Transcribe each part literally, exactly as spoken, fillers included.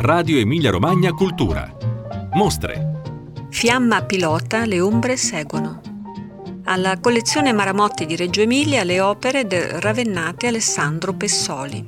Radio Emilia Romagna Cultura. Mostre. Fiamma pilota, le ombre seguono. Alla collezione Maramotti di Reggio Emilia le opere del ravennate Alessandro Pessoli.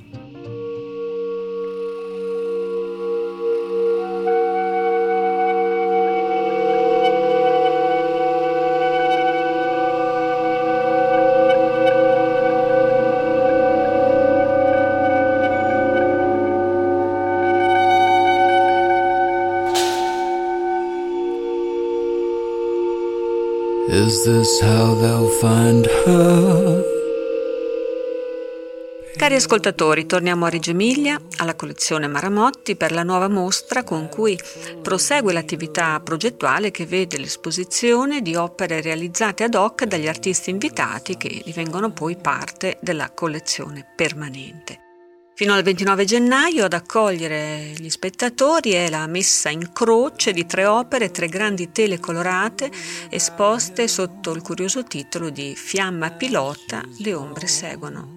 Is this how they'll find her? Cari ascoltatori, torniamo a Reggio Emilia, alla collezione Maramotti, per la nuova mostra con cui prosegue l'attività progettuale che vede l'esposizione di opere realizzate ad hoc dagli artisti invitati che divengono poi parte della collezione permanente. Fino al ventinove gennaio ad accogliere gli spettatori è la messa in croce di tre opere, tre grandi tele colorate esposte sotto il curioso titolo di Fiamma pilota, le ombre seguono.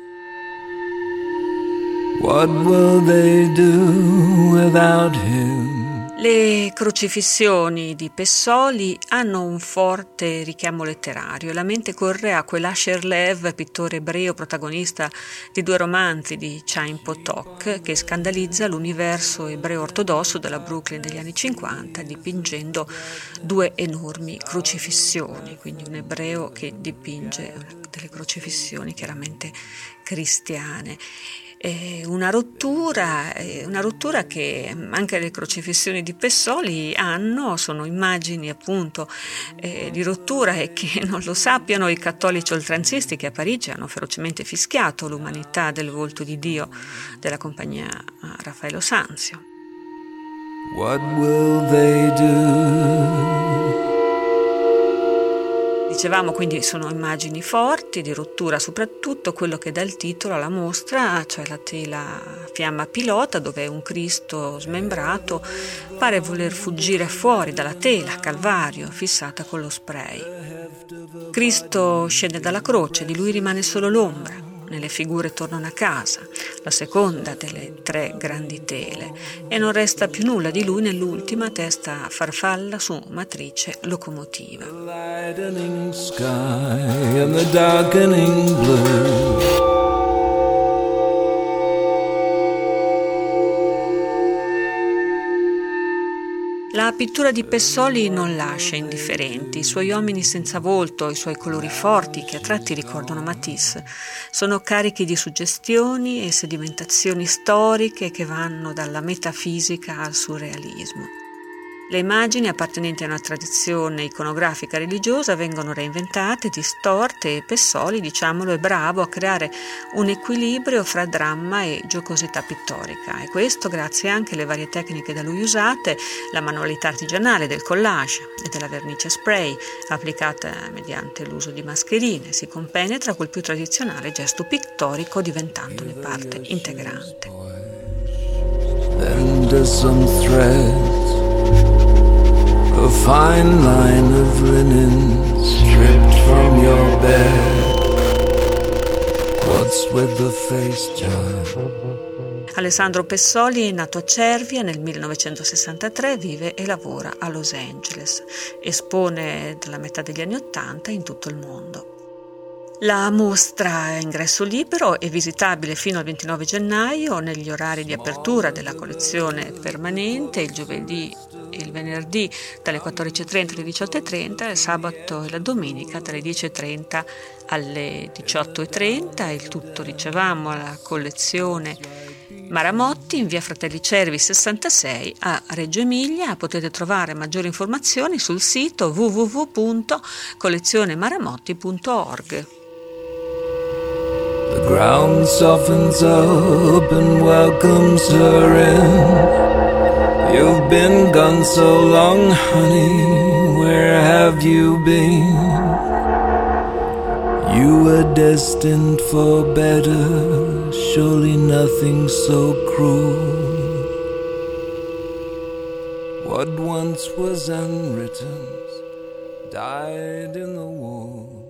What will they do without him? Le crocifissioni di Pessoli hanno un forte richiamo letterario. La mente corre a quell'Asher Lev, pittore ebreo protagonista di due romanzi di Chaim Potok, che scandalizza l'universo ebreo ortodosso della Brooklyn degli anni cinquanta, dipingendo due enormi crocifissioni. Quindi un ebreo che dipinge delle crocifissioni chiaramente cristiane. Eh, una rottura, eh, una rottura che anche le crocifissioni di Pessoli hanno, sono immagini appunto eh, di rottura, e che non lo sappiano i cattolici oltranzisti che a Parigi hanno ferocemente fischiato l'umanità del volto di Dio della compagnia Raffaello Sanzio. What will they do? Dicevamo quindi sono immagini forti, di rottura, soprattutto quello che dà il titolo alla mostra, cioè la tela Fiamma pilota, dove un Cristo smembrato pare voler fuggire fuori dalla tela, Calvario, fissata con lo spray. Cristo scende dalla croce, di lui rimane solo l'ombra. Nelle figure tornano a casa, la seconda delle tre grandi tele, e non resta più nulla di lui nell'ultima testa farfalla su matrice locomotiva. La pittura di Pessoli non lascia indifferenti. I suoi uomini senza volto, i suoi colori forti, che a tratti ricordano Matisse, sono carichi di suggestioni e sedimentazioni storiche che vanno dalla metafisica al surrealismo. Le immagini appartenenti a una tradizione iconografica religiosa vengono reinventate, distorte, e Pessoli, diciamolo, è bravo a creare un equilibrio fra dramma e giocosità pittorica, e questo grazie anche alle varie tecniche da lui usate, la manualità artigianale del collage e della vernice spray applicata mediante l'uso di mascherine. Si compenetra col più tradizionale gesto pittorico, diventandone parte integrante. A fine line of linen stripped from your bed. What's with the face, child? Alessandro Pessoli, nato a Cervia nel millenovecentosessantatré, vive e lavora a Los Angeles. Espone dalla metà degli anni Ottanta in tutto il mondo. La mostra è ingresso libero e visitabile fino al ventinove gennaio negli orari di apertura della collezione permanente, il giovedì e il venerdì dalle quattordici e trenta alle diciotto e trenta, il sabato e la domenica dalle dieci e trenta alle diciotto e trenta. Il tutto, dicevamo, alla collezione Maramotti in via Fratelli Cervi sessantasei a Reggio Emilia. Potete trovare maggiori informazioni sul sito w w w punto collezione maramotti punto org. The ground softens up and welcomes her in. You've been gone so long, honey, where have you been? You were destined for better, surely nothing so cruel. What once was unwritten died in the war.